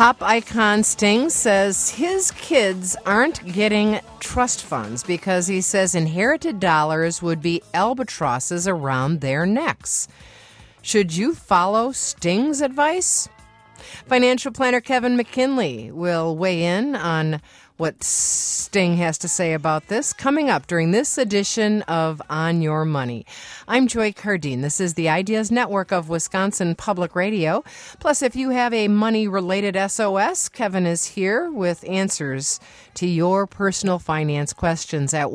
Pop icon Sting says his kids aren't getting trust funds because he says inherited dollars would be albatrosses around their necks. Should you follow Sting's advice? Financial planner Kevin McKinley will weigh in on what Sting has to say about this coming up during this edition of On Your Money. I'm Joy Cardine. This is the Ideas Network of Wisconsin Public Radio. Plus, if you have a money-related SOS, Kevin is here with answers to your personal finance questions at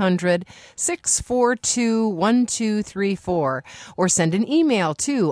1-800-642-1234 or send an email to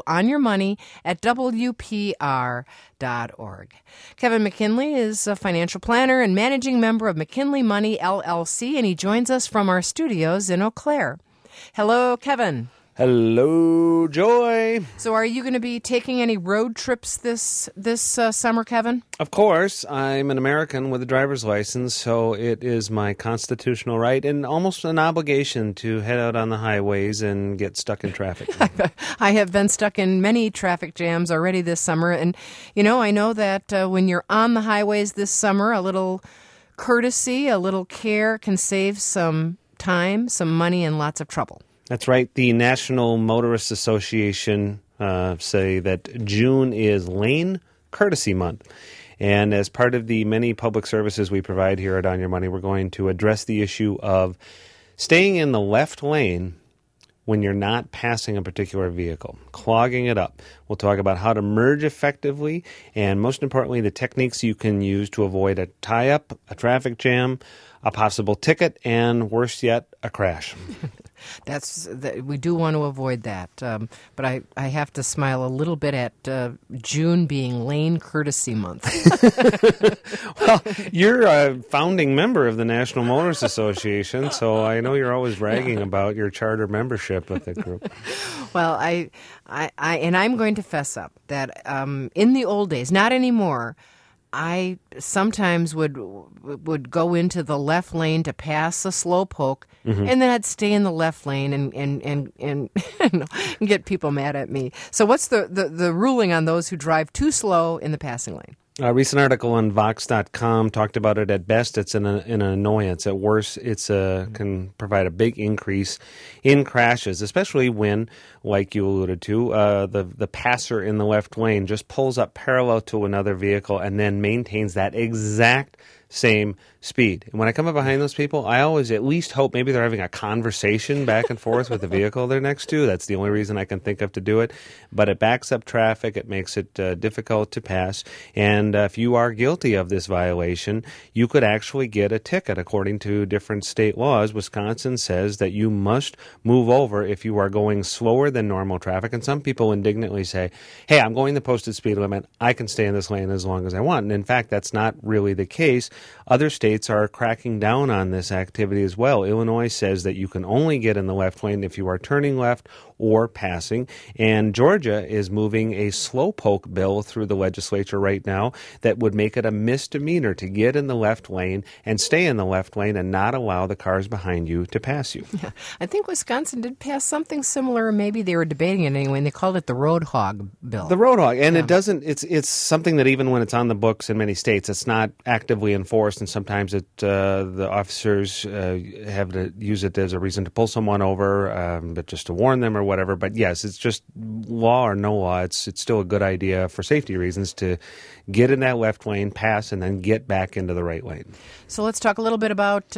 onyourmoney@wpr.org. Kevin McKinley is a financial planner and managing member of McKinley Money, LLC, and he joins us from our studios in Eau Claire. Hello, Kevin. Hello, Joy. So are you going to be taking any road trips this summer, Kevin? Of course. I'm an American with a driver's license, so it is my constitutional right and almost an obligation to head out on the highways and get stuck in traffic. I have been stuck in many traffic jams already this summer, and, I know that when you're on the highways this summer, a little courtesy, a little care can save some time, some money, and lots of trouble. That's right. The National Motorists Association say that June is Lane Courtesy Month. And as part of the many public services we provide here at On Your Money, we're going to address the issue of staying in the left lane when you're not passing a particular vehicle, clogging it up. We'll talk about how to merge effectively and, most importantly, the techniques you can use to avoid a tie-up, a traffic jam, a possible ticket, and worse yet, a crash. We do want to avoid that, but I have to smile a little bit at June being Lane Courtesy Month. Well, you're a founding member of the National Motorists Association, so I know you're always bragging about your charter membership with the group. Well, I'm going to fess up that in the old days, not anymore, I sometimes would go into the left lane to pass a slowpoke, and then I'd stay in the left lane and get people mad at me. So what's the ruling on those who drive too slow in the passing lane? A recent article on Vox.com talked about it. At best, it's an annoyance. At worst, it's can provide a big increase in crashes, especially when, like you alluded to, the passer in the left lane just pulls up parallel to another vehicle and then maintains that exact same speed. And when I come up behind those people, I always at least hope maybe they're having a conversation back and forth with the vehicle they're next to. That's the only reason I can think of to do it. But it backs up traffic. It makes it difficult to pass. And if you are guilty of this violation, you could actually get a ticket. According to different state laws, Wisconsin says that you must move over if you are going slower than normal traffic. And some people indignantly say, hey, I'm going the posted speed limit. I can stay in this lane as long as I want. And in fact, that's not really the case. Other states are cracking down on this activity as well. Illinois says that you can only get in the left lane if you are turning left or passing. And Georgia is moving a slowpoke bill through the legislature right now that would make it a misdemeanor to get in the left lane and stay in the left lane and not allow the cars behind you to pass you. Yeah. I think Wisconsin did pass something similar. Maybe they were debating it anyway, and they called it the Road Hog bill. The Road Hog. And it doesn't, it's something that even when it's on the books in many states, it's not actively enforced, and sometimes the officers have to use it as a reason to pull someone over, but just to warn them or whatever. But yes, it's just law or no law. It's still a good idea for safety reasons to get in that left lane, pass, and then get back into the right lane. So let's talk a little bit about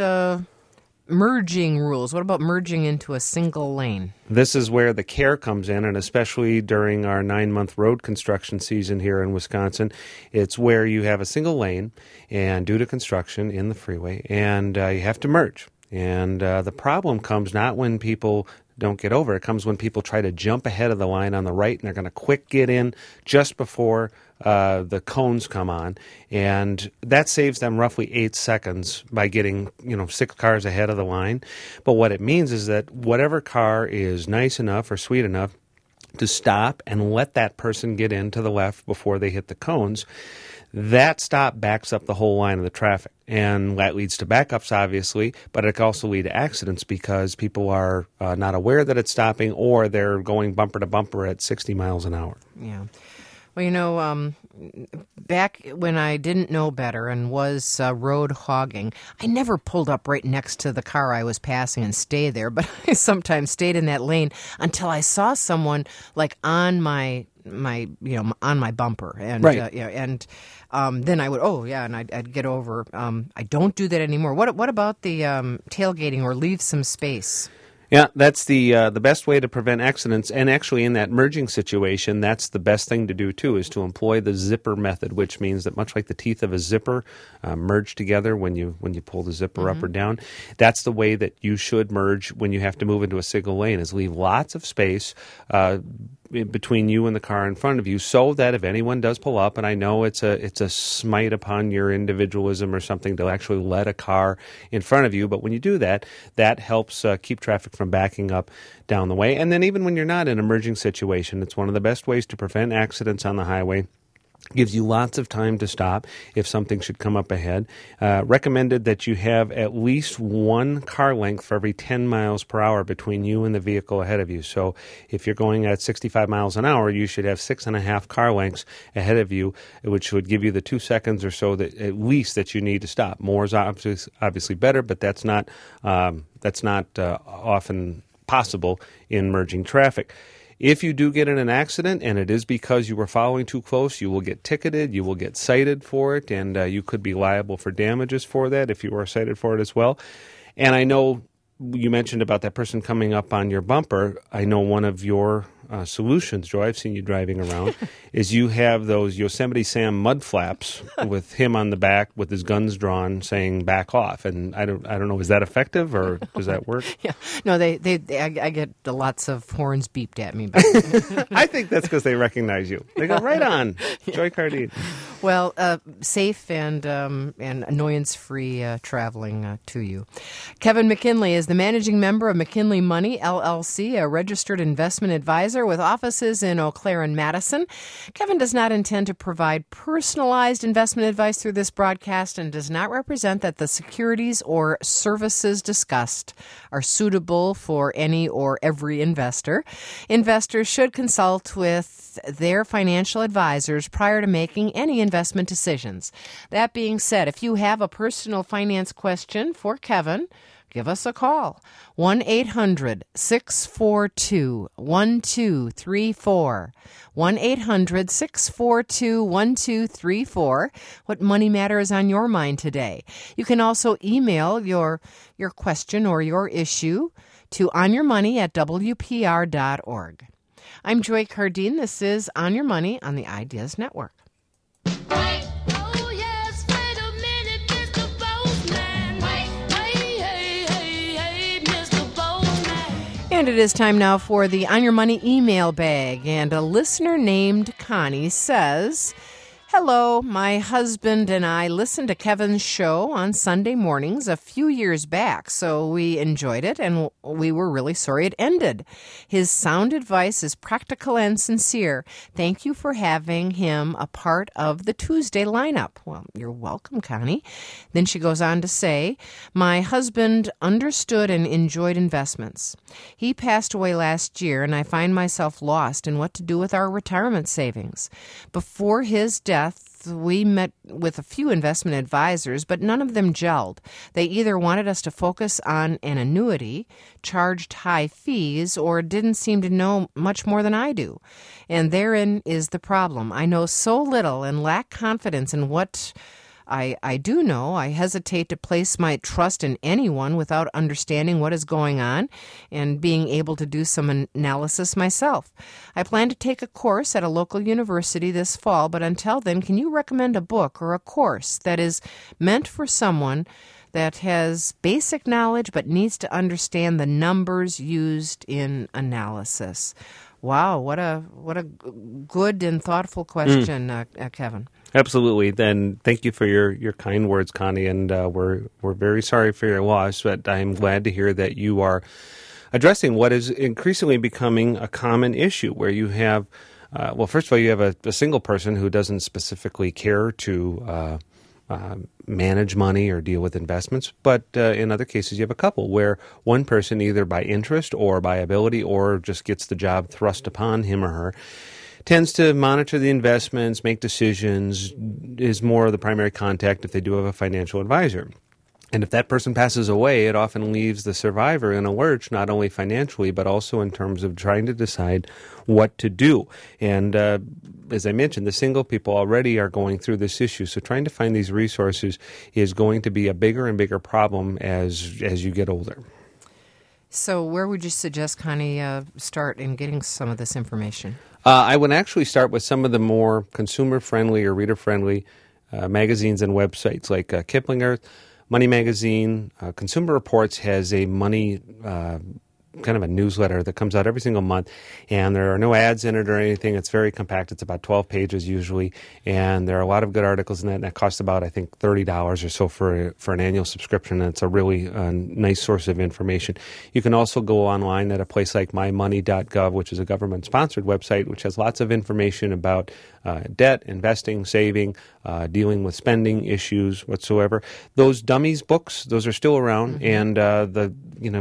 merging rules. What about merging into a single lane? This is where the care comes in, and especially during our 9-month road construction season here in Wisconsin, it's where you have a single lane and due to construction in the freeway, and you have to merge. And the problem comes not when people don't get over. It comes when people try to jump ahead of the line on the right, and they're going to quick get in just before the cones come on. And that saves them roughly 8 seconds by getting, 6 cars ahead of the line. But what it means is that whatever car is nice enough or sweet enough to stop and let that person get in to the left before they hit the cones, that stop backs up the whole line of the traffic. And that leads to backups, obviously, but it can also lead to accidents because people are not aware that it's stopping, or they're going bumper to bumper at 60 miles an hour. Yeah. Well, back when I didn't know better and was road hogging, I never pulled up right next to the car I was passing and stayed there, but I sometimes stayed in that lane until I saw someone like on my on my bumper, and Right. then I would and I'd get over. I don't do that anymore. What about the tailgating or leave some space? Yeah, that's the best way to prevent accidents. And actually, in that merging situation, that's the best thing to do too, is to employ the zipper method, which means that much like the teeth of a zipper merge together when you pull the zipper up or down. That's the way that you should merge when you have to move into a single lane. Is leave lots of space between you and the car in front of you, so that if anyone does pull up, and I know it's a smite upon your individualism or something to actually let a car in front of you, but when you do that, that helps keep traffic from backing up down the way. And then even when you're not in an emerging situation, it's one of the best ways to prevent accidents on the highway. Gives you lots of time to stop if something should come up ahead. Recommended that you have at least one car length for every 10 miles per hour between you and the vehicle ahead of you. So if you're going at 65 miles an hour, you should have 6.5 car lengths ahead of you, which would give you the 2 seconds or so that at least that you need to stop. More is obviously better, but that's not often possible in merging traffic. If you do get in an accident and it is because you were following too close, you will get ticketed, you will get cited for it, and you could be liable for damages for that if you are cited for it as well. And I know you mentioned about that person coming up on your bumper. I know one of your solutions, Joy, I've seen you driving around, is you have those Yosemite Sam mud flaps with him on the back with his guns drawn saying back off. And I don't know, is that effective or does that work? Yeah, no, I get lots of horns beeped at me. But I think that's because they recognize you. They go, right on, Joy Cardine. Well, safe and annoyance-free traveling to you. Kevin McKinley is the managing member of McKinley Money, LLC, a registered investment advisor with offices in Eau Claire and Madison. Kevin does not intend to provide personalized investment advice through this broadcast and does not represent that the securities or services discussed are suitable for any or every investor. Investors should consult with their financial advisors prior to making any investment decisions. That being said, if you have a personal finance question for Kevin, give us a call. 1-800-642-1234. 1-800-642-1234. What money matter is on your mind today? You can also email your question or your issue to onyourmoney@wpr.org. I'm Joy Cardine. This is On Your Money on the Ideas Network. And it is time now for the On Your Money email bag. And a listener named Connie says, hello, my husband and I listened to Kevin's show on Sunday mornings a few years back, so we enjoyed it and we were really sorry it ended. His sound advice is practical and sincere. Thank you for having him a part of the Tuesday lineup. Well, you're welcome, Connie. Then she goes on to say, my husband understood and enjoyed investments. He passed away last year, and I find myself lost in what to do with our retirement savings. Before his death, we met with a few investment advisors, but none of them gelled. They either wanted us to focus on an annuity, charged high fees, or didn't seem to know much more than I do. And therein is the problem. I know so little and lack confidence in what I do know. I hesitate to place my trust in anyone without understanding what is going on and being able to do some analysis myself. I plan to take a course at a local university this fall, but until then, can you recommend a book or a course that is meant for someone that has basic knowledge but needs to understand the numbers used in analysis? Wow, what a good and thoughtful question, Kevin. Absolutely. Then thank you for your kind words, Connie, and we're very sorry for your loss, but I'm glad to hear that you are addressing what is increasingly becoming a common issue where you have, first of all, you have a single person who doesn't specifically care to manage money or deal with investments, but in other cases you have a couple where one person either by interest or by ability or just gets the job thrust upon him or her tends to monitor the investments, make decisions, is more of the primary contact if they do have a financial advisor. And if that person passes away, it often leaves the survivor in a lurch, not only financially, but also in terms of trying to decide what to do. And as I mentioned, the single people already are going through this issue. So trying to find these resources is going to be a bigger and bigger problem as you get older. So where would you suggest Connie start in getting some of this information? I would actually start with some of the more consumer-friendly or reader-friendly magazines and websites like Kiplinger, Money Magazine. Consumer Reports has a money kind of a newsletter that comes out every single month, and there are no ads in it or anything. It's very compact. It's about 12 pages usually, and there are a lot of good articles in that, and that costs about, I think, $30 or so for an annual subscription, and it's a really nice source of information. You can also go online at a place like mymoney.gov, which is a government-sponsored website, which has lots of information about debt, investing, saving, dealing with spending issues whatsoever. Those dummies books, those are still around, and the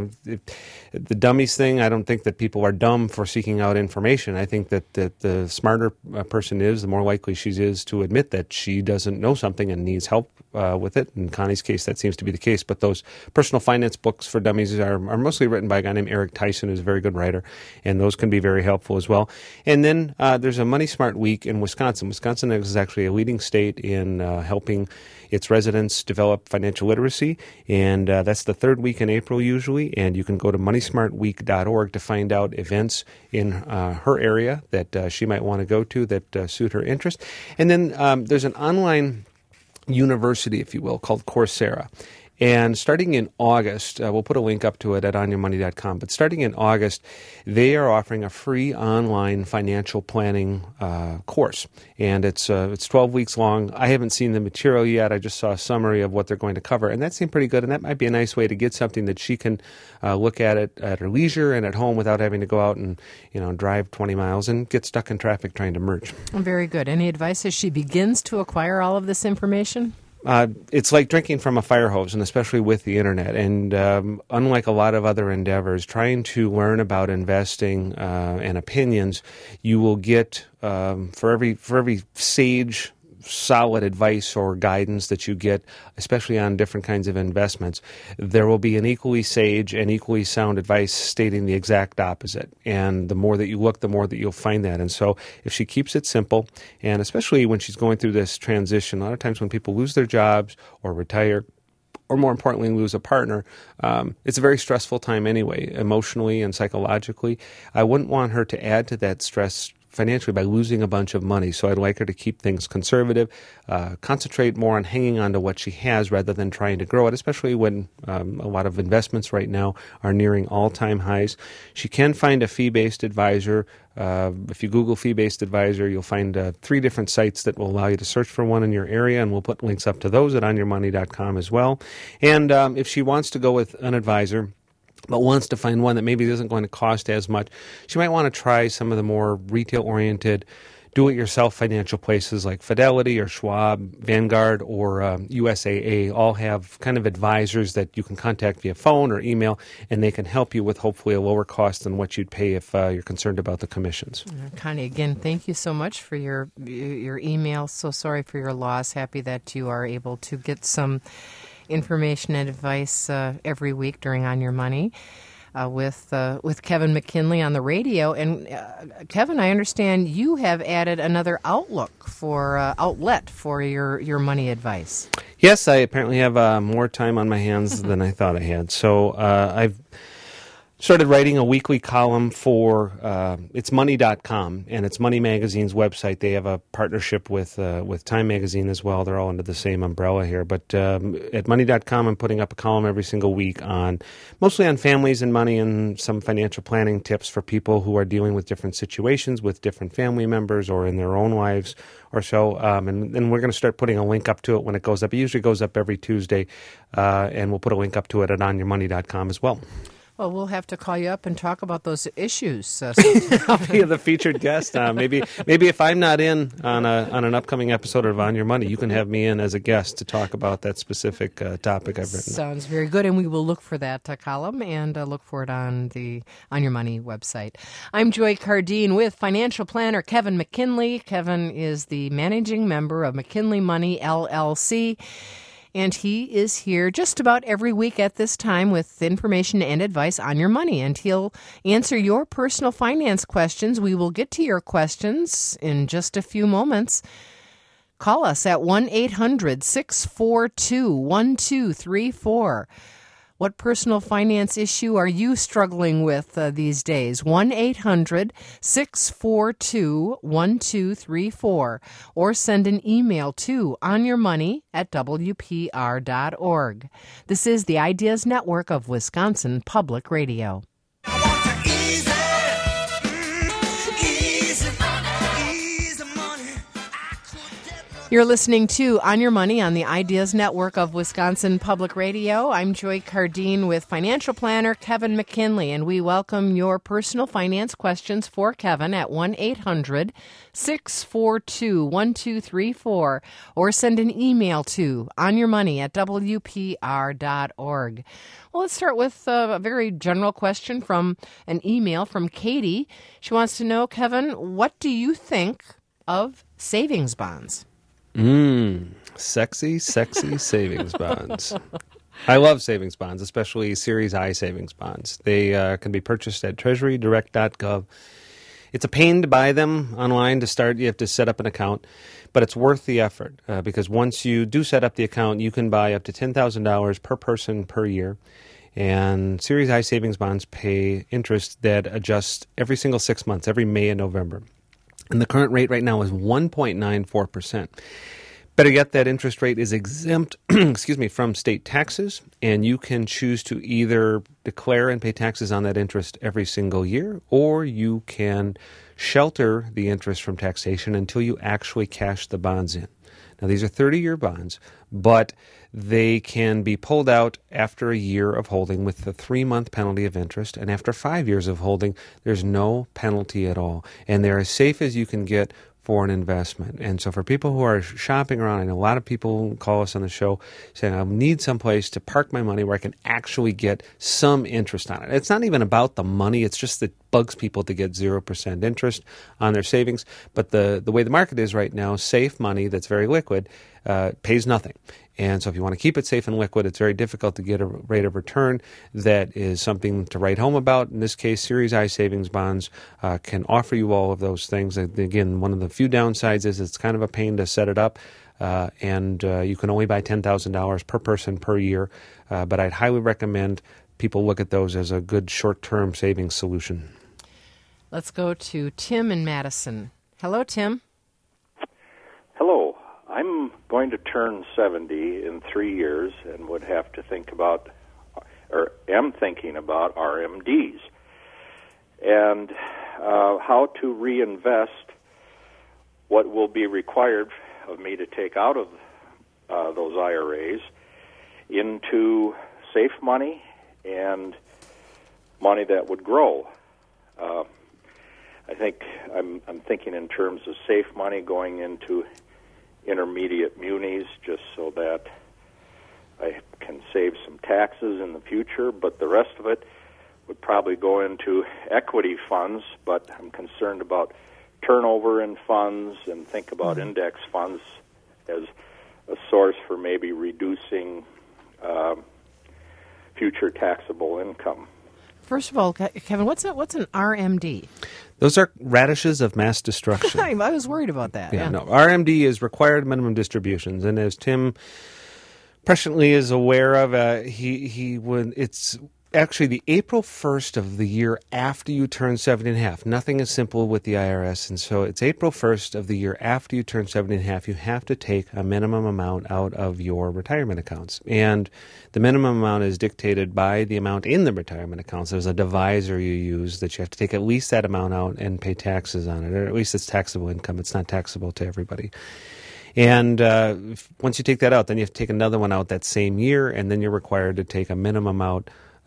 dummies thing, I don't think that people are dumb for seeking out information. I think that the smarter a person is, the more likely she is to admit that she doesn't know something and needs help with it. In Connie's case, that seems to be the case. But those personal finance books for dummies are mostly written by a guy named Eric Tyson, who's a very good writer, and those can be very helpful as well. And then there's a Money Smart Week in Wisconsin. Wisconsin is actually a leading state in helping its residents develop financial literacy, and that's the third week in April usually, and you can go to moneysmartweek.org to find out events in her area that she might want to go to that suit her interest. And then there's an online university, if you will, called Coursera. And starting in August, we'll put a link up to it at onyourmoney.com, but starting in August, they are offering a free online financial planning course. And it's 12 weeks long. I haven't seen the material yet. I just saw a summary of what they're going to cover, and that seemed pretty good. And that might be a nice way to get something that she can look at it at her leisure and at home without having to go out and drive 20 miles and get stuck in traffic trying to merge. Very good. Any advice as she begins to acquire all of this information? It's like drinking from a fire hose, and especially with the internet. And unlike a lot of other endeavors, trying to learn about investing and opinions, you will get for every sage, solid advice or guidance that you get, especially on different kinds of investments, there will be an equally sage and equally sound advice stating the exact opposite. And the more that you look, the more that you'll find that. And so if she keeps it simple, and especially when she's going through this transition, a lot of times when people lose their jobs or retire, or more importantly, lose a partner, it's a very stressful time anyway, emotionally and psychologically. I wouldn't want her to add to that stress financially by losing a bunch of money. So I'd like her to keep things conservative, concentrate more on hanging on to what she has rather than trying to grow it, especially when a lot of investments right now are nearing all-time highs. She can find a fee-based advisor. If you Google fee-based advisor, you'll find 3 different sites that will allow you to search for one in your area, and we'll put links up to those at onyourmoney.com as well. And if she wants to go with an advisor, but wants to find one that maybe isn't going to cost as much, she might want to try some of the more retail-oriented, do-it-yourself financial places like Fidelity or Schwab, Vanguard, or USAA. All have kind of advisors that you can contact via phone or email, and they can help you with hopefully a lower cost than what you'd pay if you're concerned about the commissions. Connie, again, thank you so much for your email. So sorry for your loss. Happy that you are able to get some information and advice every week during On Your Money with Kevin McKinley on the radio. And Kevin, I understand you have added another outlet for your money advice. Yes, I apparently have more time on my hands than I thought I had. So I've started writing a weekly column for it's money.com, and it's Money Magazine's website. They have a partnership with Time Magazine as well. They're all under the same umbrella here. But at money.com, I'm putting up a column every single week mostly on families and money and some financial planning tips for people who are dealing with different situations with different family members or in their own lives or so. And we're going to start putting a link up to it when it goes up. It usually goes up every Tuesday, and we'll put a link up to it at onyourmoney.com as well. Well, we'll have to call you up and talk about those issues. I'll be the featured guest. Maybe if I'm not in on an upcoming episode of On Your Money, you can have me in as a guest to talk about that specific topic I've written. Sounds very good, and we will look for that column and look for it on the On Your Money website. I'm Joy Cardine with financial planner Kevin McKinley. Kevin is the managing member of McKinley Money, LLC. And he is here just about every week at this time with information and advice on your money. And he'll answer your personal finance questions. We will get to your questions in just a few moments. Call us at 1-800-642-1234. What personal finance issue are you struggling with these days? 1-800-642-1234. Or send an email to onyourmoney@wpr.org. This is the Ideas Network of Wisconsin Public Radio. You're listening to On Your Money on the Ideas Network of Wisconsin Public Radio. I'm Joy Cardine with financial planner Kevin McKinley, and we welcome your personal finance questions for Kevin at 1-800-642-1234 or send an email to onyourmoney@wpr.org. Well, let's start with a very general question from an email from Katie. She wants to know, Kevin, what do you think of savings bonds? Sexy savings bonds. I love savings bonds, especially Series I savings bonds. They can be purchased at treasurydirect.gov. It's a pain to buy them online to start. You have to set up an account, but it's worth the effort because once you do set up the account, you can buy up to $10,000 per person per year. And Series I savings bonds pay interest that adjusts every single 6 months, every May and November. And the current rate right now is 1.94%. Better yet, that interest rate is exempt from state taxes, and you can choose to either declare and pay taxes on that interest every single year, or you can shelter the interest from taxation until you actually cash the bonds in. Now, these are 30-year bonds, but they can be pulled out after a year of holding with the 3-month penalty of interest, and after 5 years of holding, there's no penalty at all. And they're as safe as you can get for an investment. And so for people who are shopping around, I know a lot of people call us on the show saying, I need some place to park my money where I can actually get some interest on it. It's not even about the money. It's just that it bugs people to get 0% interest on their savings. But the way the market is right now, safe money that's very liquid pays nothing. And so if you want to keep it safe and liquid, it's very difficult to get a rate of return that is something to write home about. In this case, Series I savings bonds can offer you all of those things. Again, one of the few downsides is it's kind of a pain to set it up, and you can only buy $10,000 per person per year. But I'd highly recommend people look at those as a good short-term savings solution. Let's go to Tim in Madison. Hello, Tim. Hello. I'm going to turn 70 in 3 years and would have to think about, or am thinking about RMDs and how to reinvest what will be required of me to take out of those IRAs into safe money and money that would grow. I think I'm thinking in terms of safe money going into intermediate munis just so that I can save some taxes in the future, but the rest of it would probably go into equity funds, but I'm concerned about turnover in funds and think about index funds as a source for maybe reducing future taxable income. First of all, Kevin, what's an RMD? Those are radishes of mass destruction. I was worried about that. Yeah, no. RMD is required minimum distributions, and as Tim presciently is aware of, it's actually the April 1st of the year after you turn 70 and a half. Nothing is simple with the IRS, and so it's April 1st of the year after you turn 70 and a half. You have to take a minimum amount out of your retirement accounts, and the minimum amount is dictated by the amount in the retirement accounts. There's a divisor you use that you have to take at least that amount out and pay taxes on it, or at least it's taxable income. It's not taxable to everybody. And once you take that out, then you have to take another one out that same year, and then you're required to take a minimum out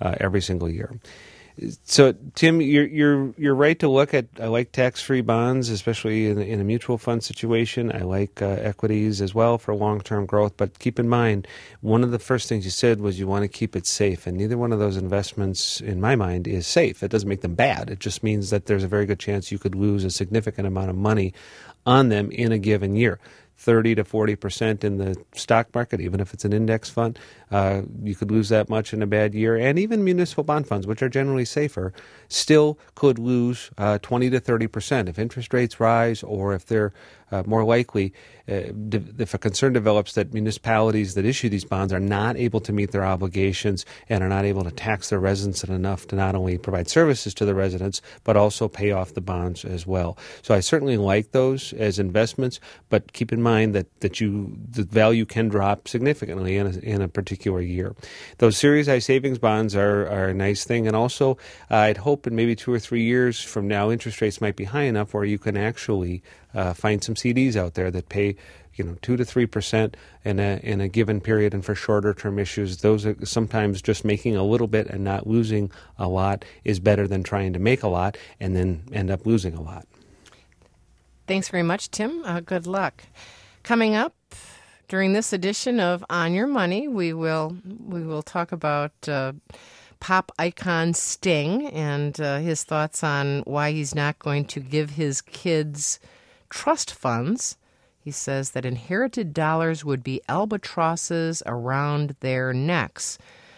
every single year. So, Tim, you're right to look at. I like tax-free bonds, especially in a mutual fund situation. I like equities as well for long-term growth. But keep in mind, one of the first things you said was you want to keep it safe, and neither one of those investments, in my mind, is safe. It doesn't make them bad. It just means that there's a very good chance you could lose a significant amount of money on them in a given year. 30 to 40% in the stock market, even if it's an index fund. You could lose that much in a bad year. And even municipal bond funds, which are generally safer, still could lose 20 to 30% if interest rates rise, or if they're more likely, if a concern develops that municipalities that issue these bonds are not able to meet their obligations and are not able to tax their residents enough to not only provide services to the residents, but also pay off the bonds as well. So I certainly like those as investments, but keep in mind that the value can drop significantly in a particular year. Those Series I savings bonds are a nice thing, and also I'd hope in maybe 2 or 3 years from now, interest rates might be high enough where you can actually find some CDs out there that pay 2 to 3% in a given period, and for shorter term issues, those are sometimes just making a little bit and not losing a lot is better than trying to make a lot and then end up losing a lot. Thanks very much, Tim. Good luck. Coming up during this edition of On Your Money, we will talk about pop icon Sting and his thoughts on why he's not going to give his kids trust funds. He says that inherited dollars would be albatrosses around their necks.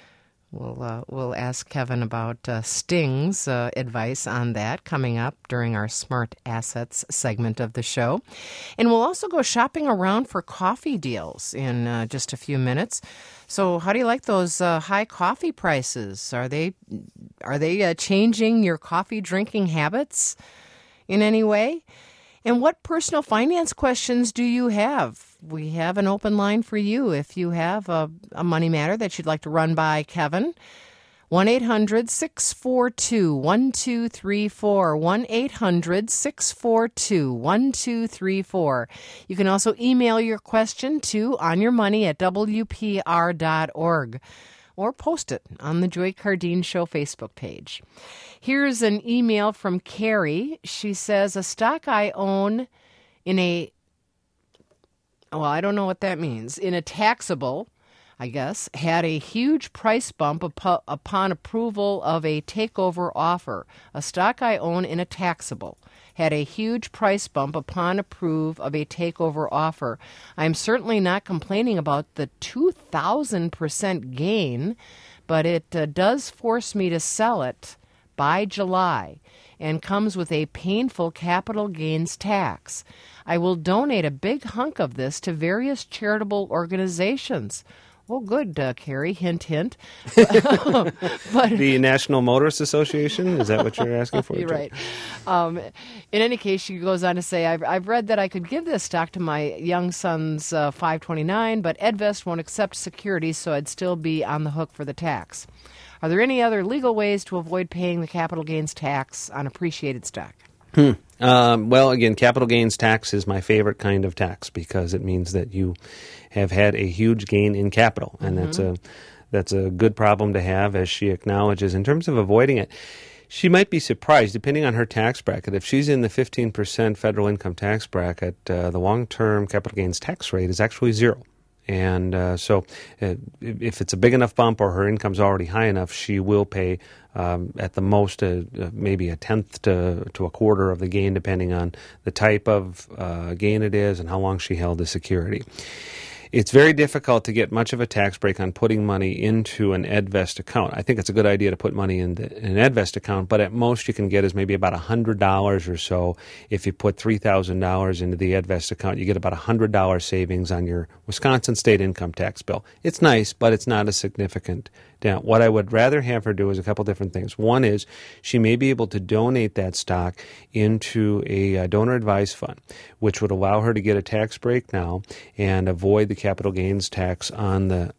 We'll ask Kevin about Sting's advice on that coming up during our Smart Assets segment of the show. And we'll also go shopping around for coffee deals in just a few minutes. So how do you like those high coffee prices? Are they changing your coffee drinking habits in any way? And what personal finance questions do you have? We have an open line for you if you have a money matter that you'd like to run by Kevin. 1-800-642-1234, 1-800-642-1234. You can also email your question to onyourmoney@wpr.org. or post it on the Joy Cardine Show Facebook page. Here's an email from Carrie. She says, a stock I own I don't know what that means, in a taxable, I guess, had a huge price bump upon approval of a takeover offer. A stock I own in a taxable had a huge price bump upon approve of a takeover offer. I'm certainly not complaining about the 2,000% gain, but it does force me to sell it by July and comes with a painful capital gains tax. I will donate a big hunk of this to various charitable organizations. Oh, good, Carrie. Hint, hint. But the National Motorists Association? Is that what you're asking for? You're right. In any case, she goes on to say, I've read that I could give this stock to my young son's 529, but Edvest won't accept securities, so I'd still be on the hook for the tax. Are there any other legal ways to avoid paying the capital gains tax on appreciated stock? Well, again, capital gains tax is my favorite kind of tax because it means that you have had a huge gain in capital, and that's a good problem to have, as she acknowledges. In terms of avoiding it, she might be surprised, depending on her tax bracket. If she's in the 15% federal income tax bracket, the long-term capital gains tax rate is actually 0. And so if it's a big enough bump or her income's already high enough, she will pay at the most maybe a tenth to a quarter of the gain, depending on the type of gain it is and how long she held the security. It's very difficult to get much of a tax break on putting money into an Edvest account. I think it's a good idea to put money in an Edvest account, but at most you can get is maybe about $100 or so. If you put $3,000 into the Edvest account, you get about $100 savings on your Wisconsin state income tax bill. It's nice, but it's not a significant down. What I would rather have her do is a couple different things. One is she may be able to donate that stock into a donor advised fund, which would allow her to get a tax break now and avoid the capital gains tax on the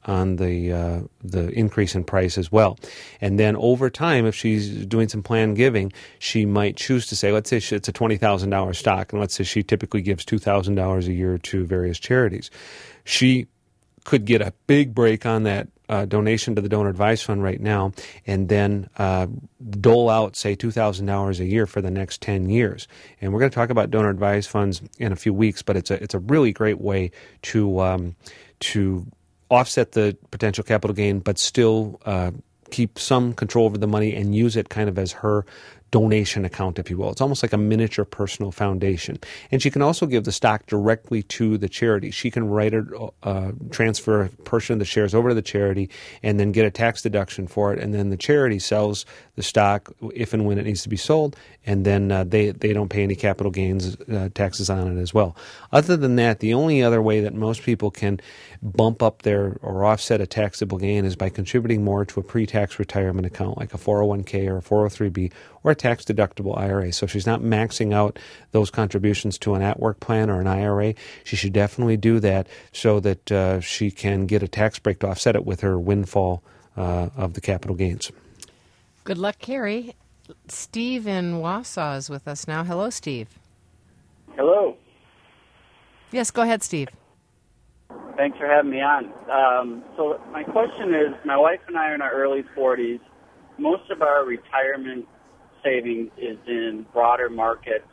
increase in price as well. And then over time, if she's doing some planned giving, she might choose to say, let's say it's a $20,000 stock, and let's say she typically gives $2,000 a year to various charities. She could get a big break on that donation to the Donor Advised Fund right now, and then dole out, say, $2,000 a year for the next 10 years. And we're going to talk about Donor Advised Funds in a few weeks, but it's a really great way to offset the potential capital gain, but still keep some control over the money and use it kind of as her donation account, if you will. It's almost like a miniature personal foundation. And she can also give the stock directly to the charity. She can transfer a portion of the shares over to the charity and then get a tax deduction for it. And then the charity sells the stock if and when it needs to be sold. And then they don't pay any capital gains taxes on it as well. Other than that, the only other way that most people can bump up their or offset a taxable gain is by contributing more to a pre-tax retirement account like a 401k or a 403b or a tax-deductible IRA. So if she's not maxing out those contributions to an at-work plan or an IRA, she should definitely do that so that she can get a tax break to offset it with her windfall of the capital gains. Good luck, Carrie. Steve in Wausau is with us now. Hello, Steve. Hello. Yes, go ahead, Steve. Thanks for having me on. So my question is, my wife and I are in our early 40s. Most of our retirement savings is in broader market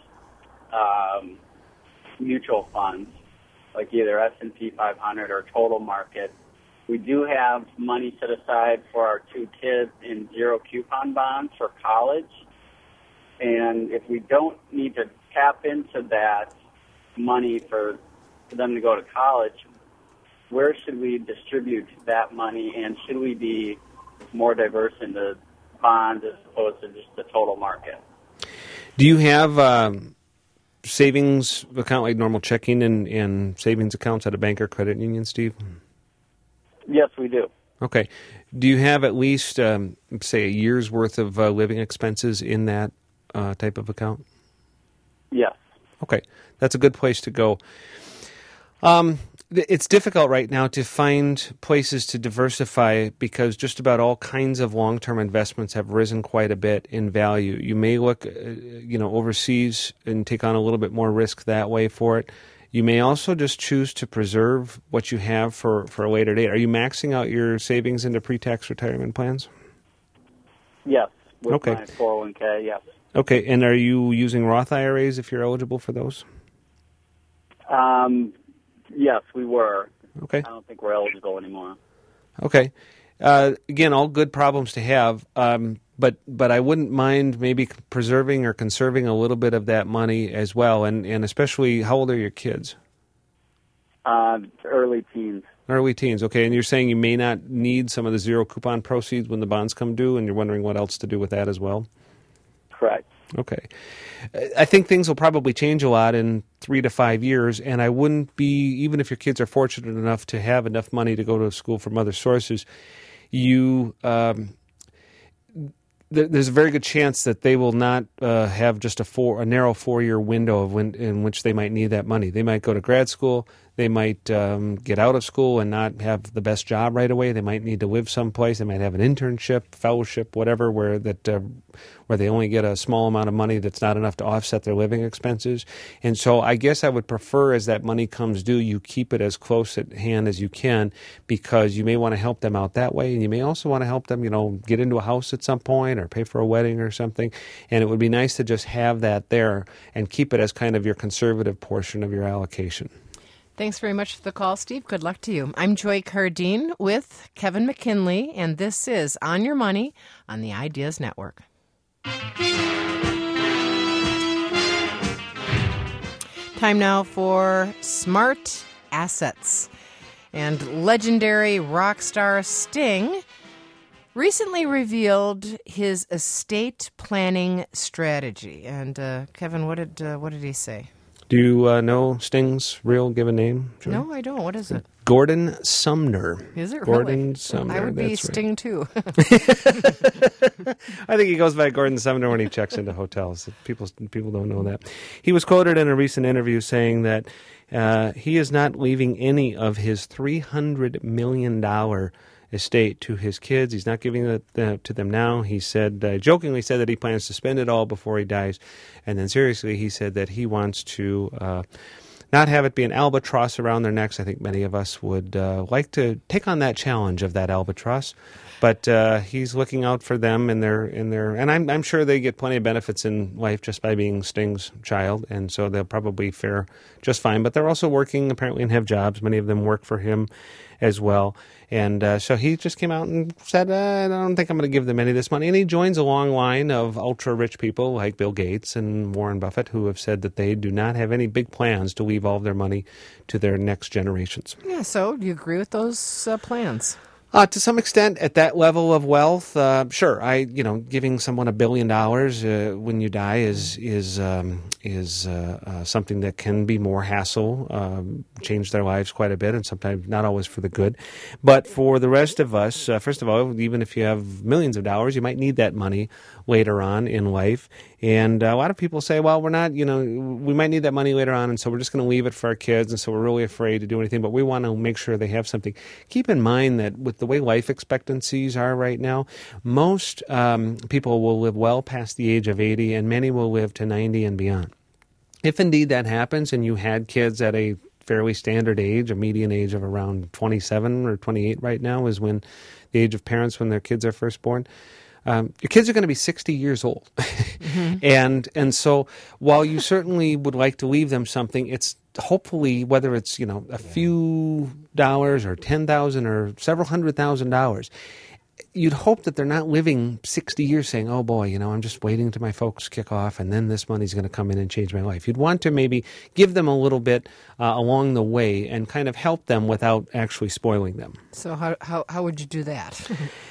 mutual funds, like either S&P 500 or total market. We do have money set aside for our two kids in zero coupon bonds for college. And if we don't need to tap into that money for them to go to college, where should we distribute that money, and should we be more diverse in the bonds as opposed to just the total market? Do you have savings account like normal checking and savings accounts at a bank or credit union, Steve? Yes, we do. Okay. Do you have at least, say, a year's worth of living expenses in that type of account? Yes. Okay. That's a good place to go. It's difficult right now to find places to diversify because just about all kinds of long-term investments have risen quite a bit in value. You may look, overseas and take on a little bit more risk that way for it. You may also just choose to preserve what you have for a later date. Are you maxing out your savings into pre-tax retirement plans? Yes. With okay. my 401k, yes. Okay. And are you using Roth IRAs if you're eligible for those? Yes, we were. Okay. I don't think we're eligible anymore. Okay. Again, all good problems to have, but I wouldn't mind maybe preserving or conserving a little bit of that money as well, and especially, how old are your kids? Early teens. Early teens, okay. And you're saying you may not need some of the zero coupon proceeds when the bonds come due, and you're wondering what else to do with that as well? Correct. Okay. I think things will probably change a lot in 3 to 5 years, and I wouldn't be, even if your kids are fortunate enough to have enough money to go to school from other sources, there's a very good chance that they will not have just a narrow 4-year window in which they might need that money. They might go to grad school. They might get out of school and not have the best job right away. They might need to live someplace. They might have an internship, fellowship, whatever, where they only get a small amount of money that's not enough to offset their living expenses. And so I guess I would prefer, as that money comes due, you keep it as close at hand as you can, because you may want to help them out that way, and you may also want to help them, get into a house at some point or pay for a wedding or something. And it would be nice to just have that there and keep it as kind of your conservative portion of your allocation. Thanks very much for the call, Steve. Good luck to you. I'm Joy Cardine with Kevin McKinley, and this is On Your Money on the Ideas Network. Time now for Smart Assets. And legendary rock star Sting recently revealed his estate planning strategy. And Kevin, what did he say? Do you know Sting's real given name? Sure. No, I don't. What is it? Gordon Sumner. Is it Gordon really? Sumner. I would be that's Sting, right. too. I think he goes by Gordon Sumner when he checks into hotels. People don't know that. He was quoted in a recent interview saying that he is not leaving any of his $300 million estate to his kids. He's not giving it to them now. He said, jokingly said that he plans to spend it all before he dies. And then seriously, he said that he wants to not have it be an albatross around their necks. I think many of us would like to take on that challenge of that albatross. But he's looking out for them and I'm sure they get plenty of benefits in life just by being Sting's child, and so they'll probably fare just fine. But they're also working apparently and have jobs. Many of them work for him as well. And so he just came out and said, I don't think I'm going to give them any of this money. And he joins a long line of ultra-rich people like Bill Gates and Warren Buffett who have said that they do not have any big plans to leave all of their money to their next generations. Yeah, so do you agree with those plans? To some extent, at that level of wealth, sure. Giving someone $1 billion when you die is something that can be more hassle, change their lives quite a bit, and sometimes not always for the good. But for the rest of us, first of all, even if you have millions of dollars, you might need that money later on in life. And a lot of people say, well, we're not, we might need that money later on, and so we're just going to leave it for our kids, and so we're really afraid to do anything, but we want to make sure they have something. Keep in mind that with the way life expectancies are right now, most people will live well past the age of 80, and many will live to 90 and beyond. If indeed that happens, and you had kids at a fairly standard age, a median age of around 27 or 28 right now is when the age of parents when their kids are first born, your kids are going to be 60 years old. Mm-hmm. And so while you certainly would like to leave them something, it's hopefully, whether it's, a few dollars or $10,000 or several $100,000, you'd hope that they're not living 60 years saying, oh boy, I'm just waiting until my folks kick off and then this money's going to come in and change my life. You'd want to maybe give them a little bit along the way and kind of help them without actually spoiling them. So how would you do that?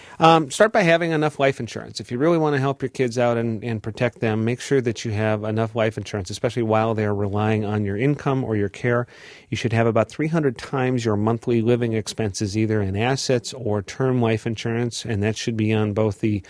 Start by having enough life insurance. If you really want to help your kids out and protect them, make sure that you have enough life insurance, especially while they're relying on your income or your care. You should have about 300 times your monthly living expenses, either in assets or term life insurance, and that should be on both the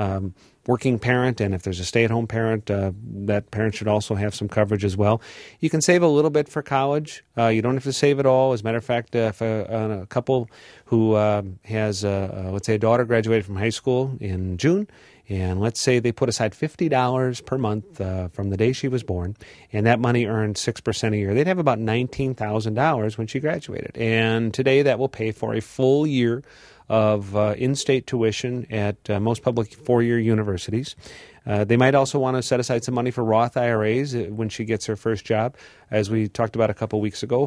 working parent, and if there's a stay-at-home parent, that parent should also have some coverage as well. You can save a little bit for college. You don't have to save it all. As a matter of fact, if a couple who has, let's say, a daughter graduated from high school in June, and let's say they put aside $50 per month from the day she was born, and that money earned 6% a year, they'd have about $19,000 when she graduated. And today that will pay for a full year of in-state tuition at most public four-year universities. They might also want to set aside some money for Roth IRAs when she gets her first job. As we talked about a couple weeks ago,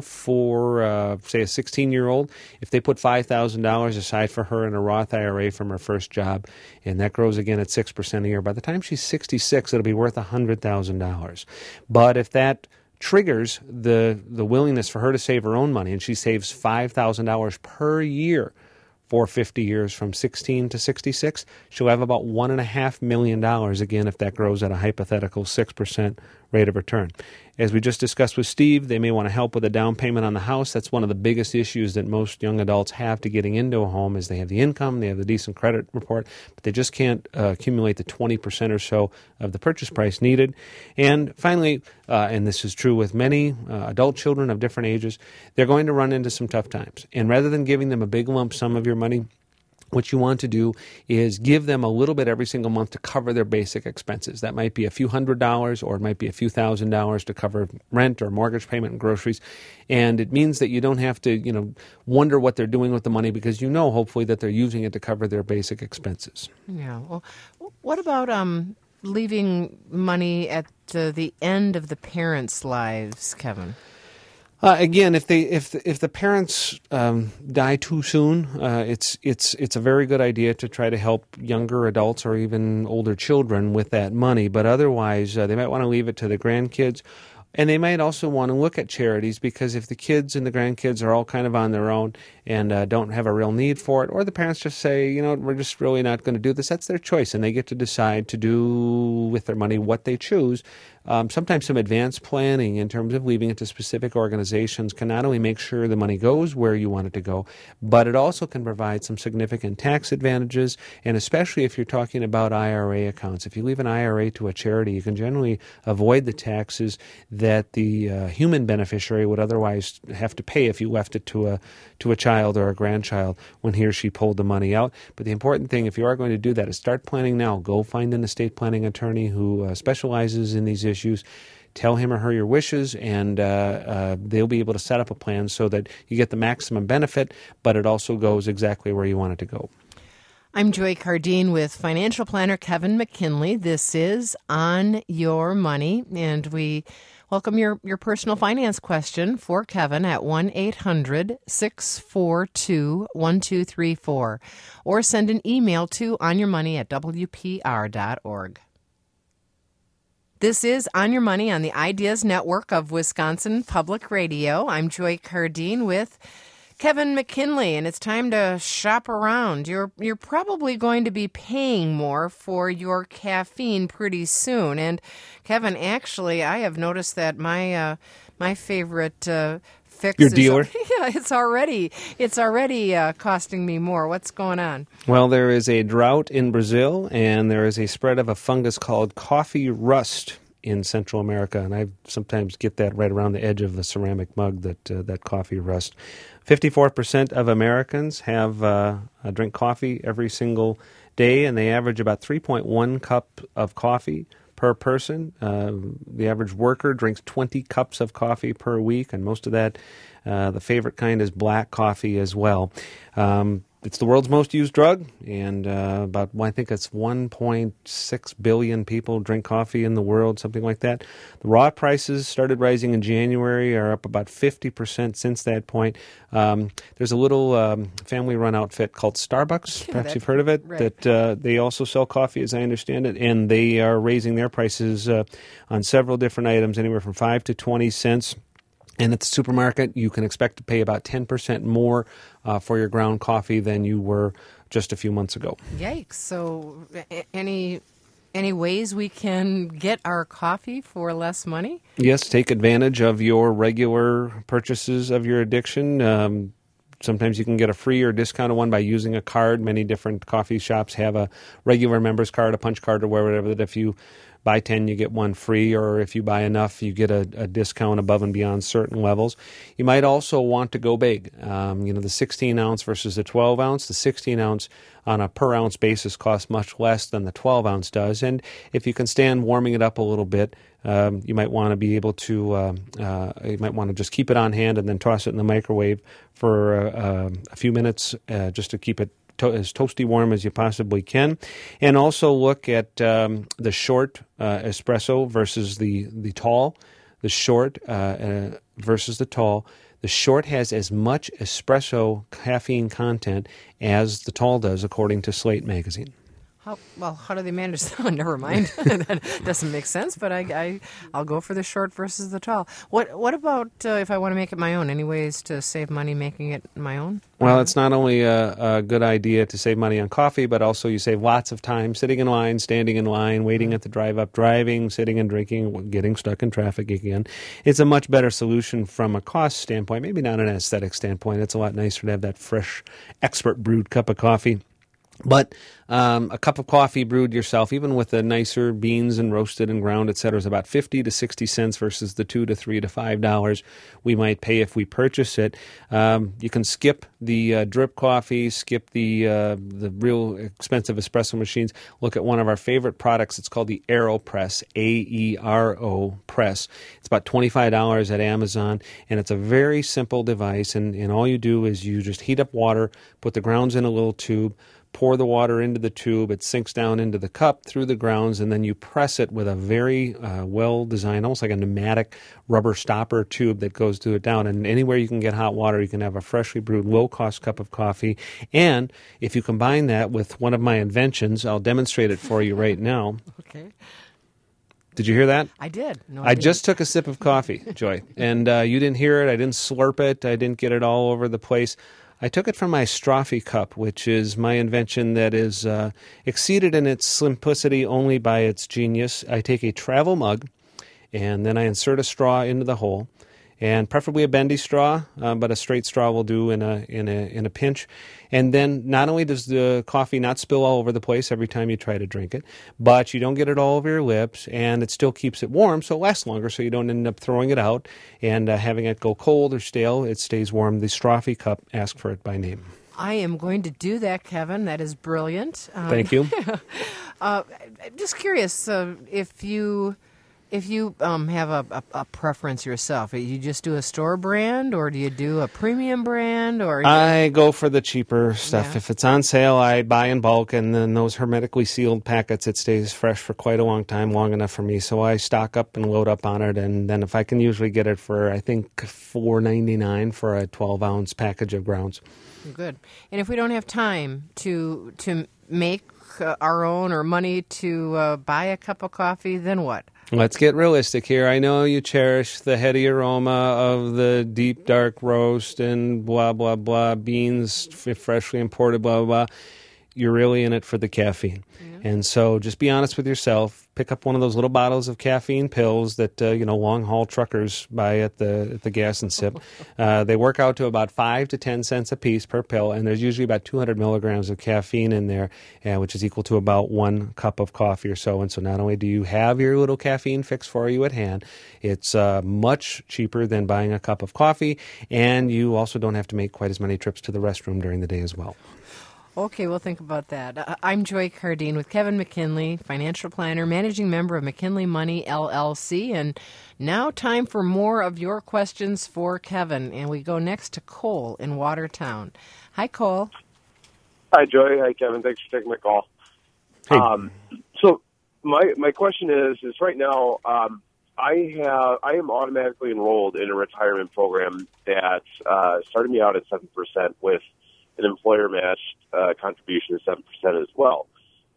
for, say, a 16-year-old, if they put $5,000 aside for her in a Roth IRA from her first job, and that grows again at 6% a year, by the time she's 66, it'll be worth $100,000. But if that triggers the willingness for her to save her own money, and she saves $5,000 per year for 50 years from 16 to 66, she'll have about $1.5 million, again, if that grows at a hypothetical 6% rate of return. As we just discussed with Steve, they may want to help with a down payment on the house. That's one of the biggest issues that most young adults have to getting into a home is they have the income, they have the decent credit report, but they just can't accumulate the 20% or so of the purchase price needed. And finally, and this is true with many adult children of different ages, they're going to run into some tough times. And rather than giving them a big lump sum of your money, what you want to do is give them a little bit every single month to cover their basic expenses. That might be a few $100s, or it might be a few $1,000s to cover rent or mortgage payment and groceries. And it means that you don't have to, wonder what they're doing with the money, because hopefully, that they're using it to cover their basic expenses. Yeah. Well, what about leaving money at the end of the parents' lives, Kevin? Again, if the parents die too soon, it's a very good idea to try to help younger adults or even older children with that money. But otherwise, they might want to leave it to the grandkids. And they might also want to look at charities, because if the kids and the grandkids are all kind of on their own and don't have a real need for it, or the parents just say, we're just really not going to do this, that's their choice, and they get to decide to do with their money what they choose. Sometimes some advanced planning in terms of leaving it to specific organizations can not only make sure the money goes where you want it to go, but it also can provide some significant tax advantages, and especially if you're talking about IRA accounts. If you leave an IRA to a charity, you can generally avoid the taxes that the human beneficiary would otherwise have to pay if you left it to a child or a grandchild when he or she pulled the money out. But the important thing, if you are going to do that, is start planning now. Go find an estate planning attorney who specializes in these issues. tell him or her your wishes, and they'll be able to set up a plan so that you get the maximum benefit, but it also goes exactly where you want it to go. I'm Joy Cardine with financial planner Kevin McKinley. This is On Your Money, and we welcome your personal finance question for Kevin at 1-800-642-1234, or send an email to onyourmoney@wpr.org. This is On Your Money on the Ideas Network of Wisconsin Public Radio. I'm Joy Cardine with Kevin McKinley, and it's time to shop around. You're probably going to be paying more for your caffeine pretty soon. And Kevin, actually, I have noticed that my favorite fix your dealer. It's already costing me more. What's going on? Well, there is a drought in Brazil, and there is a spread of a fungus called coffee rust in Central America, and I sometimes get that right around the edge of the ceramic mug, that coffee rust. 54% of Americans have drink coffee every single day, and they average about 3.1 cup of coffee per person. The average worker drinks 20 cups of coffee per week, and most of that, the favorite kind is black coffee as well. It's the world's most used drug, and I think it's 1.6 billion people drink coffee in the world, something like that. The raw prices started rising in January, are up about 50% since that point. There's a little family-run outfit called Starbucks, perhaps you've heard of it, right, that they also sell coffee, as I understand it, and they are raising their prices on several different items, anywhere from 5 to 20 cents. And at the supermarket, you can expect to pay about 10% more for your ground coffee than you were just a few months ago. Yikes. So any ways we can get our coffee for less money? Yes, take advantage of your regular purchases of your addiction. Sometimes you can get a free or discounted one by using a card. Many different coffee shops have a regular member's card, a punch card, or whatever, that if you buy 10, you get one free, or if you buy enough, you get a discount above and beyond certain levels. You might also want to go big. The 16-ounce versus the 12-ounce. The 16-ounce on a per-ounce basis costs much less than the 12-ounce does. And if you can stand warming it up a little bit, you might want to be able to, you might want to just keep it on hand and then toss it in the microwave for a few minutes just to keep it as toasty warm as you possibly can. And also look at the short espresso versus the tall. The short versus the tall. The short has as much espresso caffeine content as the tall does, according to Slate magazine. How do they manage that? Never mind. That doesn't make sense, but I'll go for the short versus the tall. What about if I want to make it my own? Any ways to save money making it my own? Well, it's not only a good idea to save money on coffee, but also you save lots of time sitting in line, standing in line, waiting at the drive-up, driving, sitting and drinking, getting stuck in traffic again. It's a much better solution from a cost standpoint, maybe not an aesthetic standpoint. It's a lot nicer to have that fresh, expert-brewed cup of coffee. But a cup of coffee brewed yourself, even with the nicer beans and roasted and ground, et cetera, is about 50 to 60 cents versus the $2 to $3 to $5 we might pay if we purchase it. You can skip the drip coffee, skip the real expensive espresso machines. Look at one of our favorite products. It's called the AeroPress, AERO Press. It's about $25 at Amazon, and it's a very simple device. And all you do is you just heat up water, put the grounds in a little tube, pour the water into the tube, it sinks down into the cup through the grounds, and then you press it with a very well-designed, almost like a pneumatic rubber stopper tube that goes through it down. And anywhere you can get hot water, you can have a freshly brewed, low-cost cup of coffee. And if you combine that with one of my inventions, I'll demonstrate it for you right now. Okay. Did you hear that? I did. No, I just took a sip of coffee, Joy, and you didn't hear it. I didn't slurp it. I didn't get it all over the place. I took it from my Strawfy cup, which is my invention that is exceeded in its simplicity only by its genius. I take a travel mug, and then I insert a straw into the hole, and preferably a bendy straw, but a straight straw will do in a pinch. And then not only does the coffee not spill all over the place every time you try to drink it, but you don't get it all over your lips, and it still keeps it warm, so it lasts longer, so you don't end up throwing it out and having it go cold or stale. It stays warm. The Strawfy cup, ask for it by name. I am going to do that, Kevin. That is brilliant. Thank you. I'm just curious if you If you have a preference yourself, you just do a store brand, or do you do a premium brand? Or I go for the cheaper stuff. Yeah. If it's on sale, I buy in bulk, and then those hermetically sealed packets, it stays fresh for quite a long time, long enough for me. So I stock up and load up on it, and then if I can usually get it for, I think, $4.99 for a 12-ounce package of grounds. Good. And if we don't have time to make our own or money to buy a cup of coffee, then what? Let's get realistic here. I know you cherish the heady aroma of the deep, dark roast and blah, blah, blah, beans freshly imported, blah, blah, blah. You're really in it for the caffeine. Yeah. And so just be honest with yourself. Pick up one of those little bottles of caffeine pills that, long-haul truckers buy at the gas and sip. They work out to about 5 to 10 cents a piece per pill, and there's usually about 200 milligrams of caffeine in there, which is equal to about 1 cup of coffee or so. And so not only do you have your little caffeine fix for you at hand, it's much cheaper than buying a cup of coffee, and you also don't have to make quite as many trips to the restroom during the day as well. Okay, we'll think about that. I'm Joy Cardine with Kevin McKinley, financial planner, managing member of McKinley Money, LLC. And now time for more of your questions for Kevin. And we go next to Cole in Watertown. Hi, Cole. Hi, Joy. Hi, Kevin. Thanks for taking my call. Hey. So my question is right now, I am automatically enrolled in a retirement program that started me out at 7% with an employer-matched contribution of 7% as well.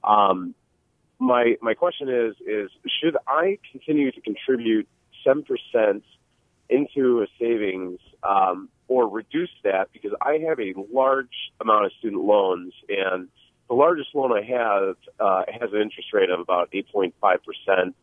My question is should I continue to contribute 7% into a savings or reduce that, because I have a large amount of student loans, and the largest loan I have has an interest rate of about 8.5%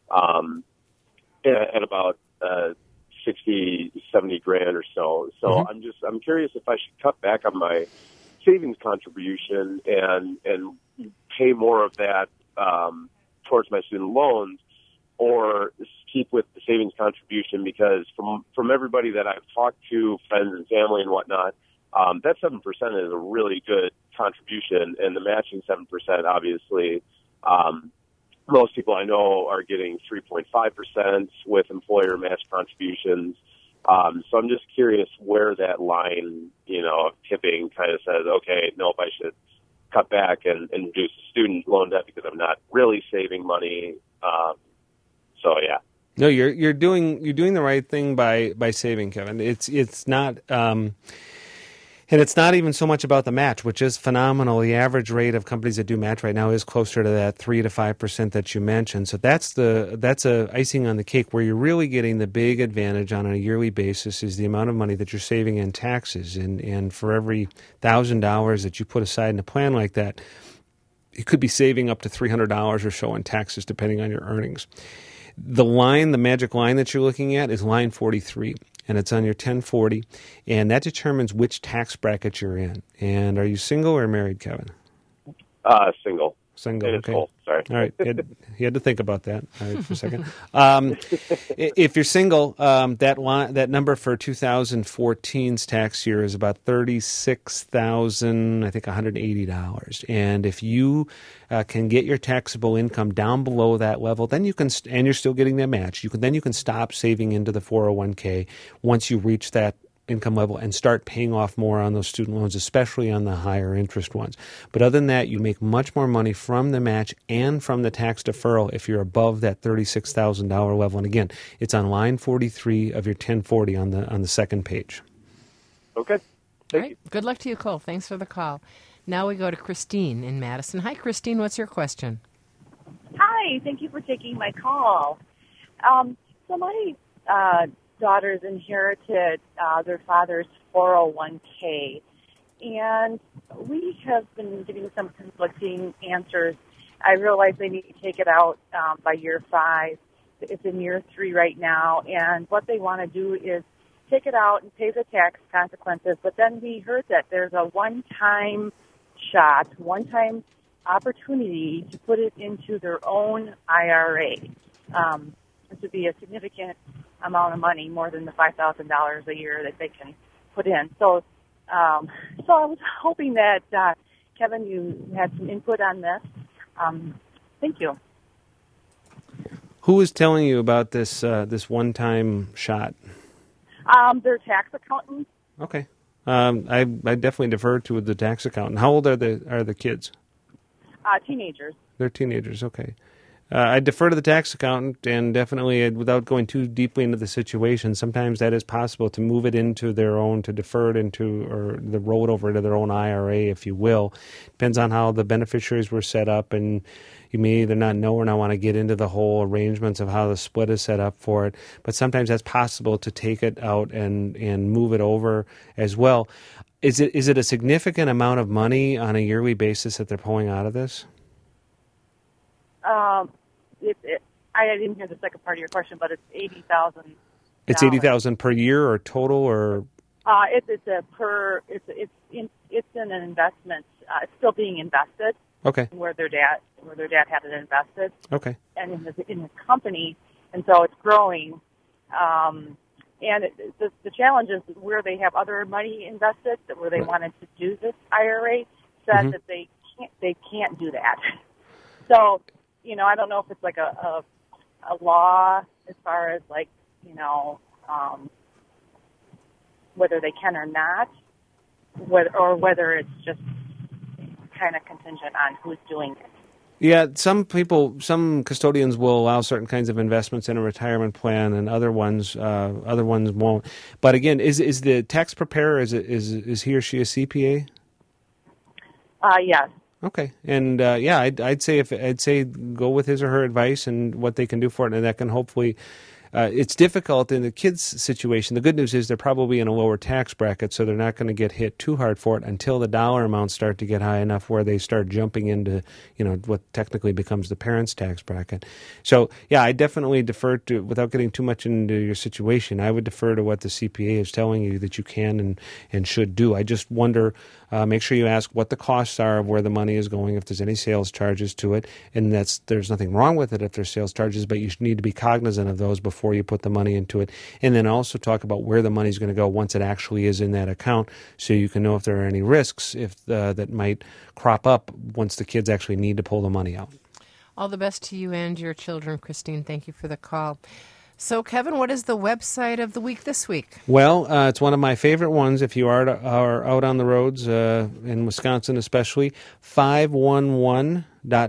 at about 60, 70 grand or so. So Mm-hmm. I'm curious if I should cut back on my savings contribution and pay more of that towards my student loans, or keep with the savings contribution, because from everybody that I've talked to, friends and family and whatnot, that 7% is a really good contribution, and the matching 7%, obviously, most people I know are getting 3.5% with employer match contributions. So I'm just curious where that line, of tipping kind of says, okay, nope, I should cut back and reduce student loan debt because I'm not really saving money. So yeah. No, you're doing the right thing by saving, Kevin. It's not. And it's not even so much about the match, which is phenomenal. The average rate of companies that do match right now is closer to that 3 to 5% that you mentioned. So that's a icing on the cake. Where you're really getting the big advantage on a yearly basis is the amount of money that you're saving in taxes. And for every $1,000 that you put aside in a plan like that, you could be saving up to $300 or so in taxes, depending on your earnings. The magic line that you're looking at is line 43. And it's on your 1040, and that determines which tax bracket you're in. And are you single or married, Kevin? Single. Single, okay. Cool. Sorry. All right. You had to think about that for a second. If you're single, that number for 2014's tax year is about $36,180. And if you can get your taxable income down below that level, then you can, and you're still getting that match, you can stop saving into the 401k once you reach that income level and start paying off more on those student loans, especially on the higher interest ones. But other than that, you make much more money from the match and from the tax deferral if you're above that $36,000 level. And again, it's on line 43 of your 1040 on the second page. Okay. Thank you. Good luck to you, Cole. Thanks for the call. Now we go to Christine in Madison. Hi, Christine. What's your question? Hi. Thank you for taking my call. So my daughters inherited their father's 401k, and we have been getting some conflicting answers. I realize they need to take it out by year 5. It's in year 3 right now, and what they want to do is take it out and pay the tax consequences, but then we heard that there's a one-time opportunity to put it into their own IRA. This would be a significant amount of money, more than the $5,000 a year that they can put in. So I was hoping that, Kevin, you had some input on this. Thank you. Who is telling you about this this one-time shot? Their tax accountant. Okay. I definitely defer to the tax accountant. How old are the kids? Teenagers. They're teenagers. Okay. I defer to the tax accountant, and definitely, without going too deeply into the situation, sometimes that is possible to move it into their own, to defer it into, or the roll it over to their own IRA, if you will. Depends on how the beneficiaries were set up, and you may either not know or not want to get into the whole arrangements of how the split is set up for it. But sometimes that's possible to take it out and move it over as well. Is it a significant amount of money on a yearly basis that they're pulling out of this? I didn't hear the second part of your question, but it's $80,000. It's $80,000 per year or total, or it's in an investment. It's still being invested. Okay. Where their dad had it invested. Okay. And in his company, and so it's growing. And the challenge is where they have other money invested, where they wanted to do this IRA, said that they can't do that. So, I don't know if it's like a law as far as like, whether they can or not, whether it's just kind of contingent on who's doing it. Yeah, some custodians will allow certain kinds of investments in a retirement plan, and other ones won't. But again, is the tax preparer, is he or she a CPA? Yes. Okay, and I'd say go with his or her advice and what they can do for it, and that can hopefully. It's difficult in the kids' situation. The good news is they're probably in a lower tax bracket, so they're not going to get hit too hard for it until the dollar amounts start to get high enough where they start jumping into, what technically becomes the parent's tax bracket. So, yeah, I definitely defer to, without getting too much into your situation, I would defer to what the CPA is telling you that you can and should do. I just wonder, make sure you ask what the costs are of where the money is going, if there's any sales charges to it, and there's nothing wrong with it if there's sales charges, but you need to be cognizant of those before you put the money into it. And then also talk about where the money is going to go once it actually is in that account, so you can know if there are any risks that might crop up once the kids actually need to pull the money out. All the best to you and your children, Christine. Thank you for the call. So, Kevin, what is the website of the week this week? Well, it's one of my favorite ones if you are out on the roads, in Wisconsin especially. 511.gov.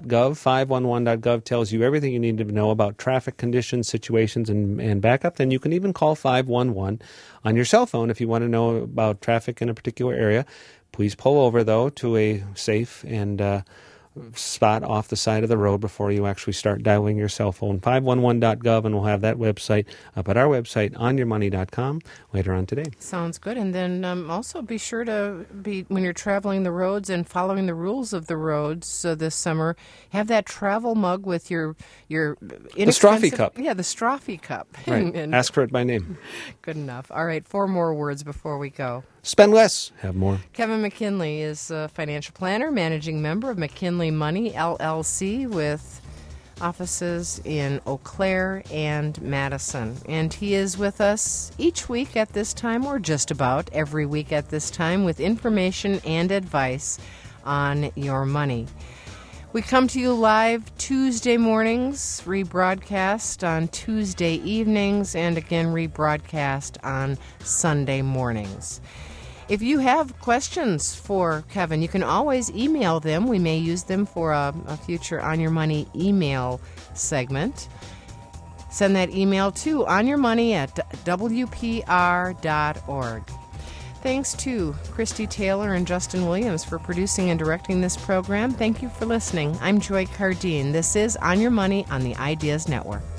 511.gov tells you everything you need to know about traffic conditions, situations, and backup. Then you can even call 511 on your cell phone if you want to know about traffic in a particular area. Please pull over, though, to a safe and spot off the side of the road before you actually start dialing your cell phone. 511.gov, and we'll have that website up at our website, onyourmoney.com, later on today. Sounds good. And then also be sure to when you're traveling the roads and following the rules of the roads this summer, have that travel mug with your the Strophy cup. Yeah, the Strophy cup. Right. And ask for it by name. Good enough. All right, 4 more words before we go. Spend less, have more. Kevin McKinley is a financial planner, managing member of McKinley Money, LLC, with offices in Eau Claire and Madison. And he is with us each week at this time, or just about every week at this time, with information and advice on your money. We come to you live Tuesday mornings, rebroadcast on Tuesday evenings, and again rebroadcast on Sunday mornings. If you have questions for Kevin, you can always email them. We may use them for a future On Your Money email segment. Send that email to onyourmoney@wpr.org. Thanks to Christy Taylor and Justin Williams for producing and directing this program. Thank you for listening. I'm Joy Cardine. This is On Your Money on the Ideas Network.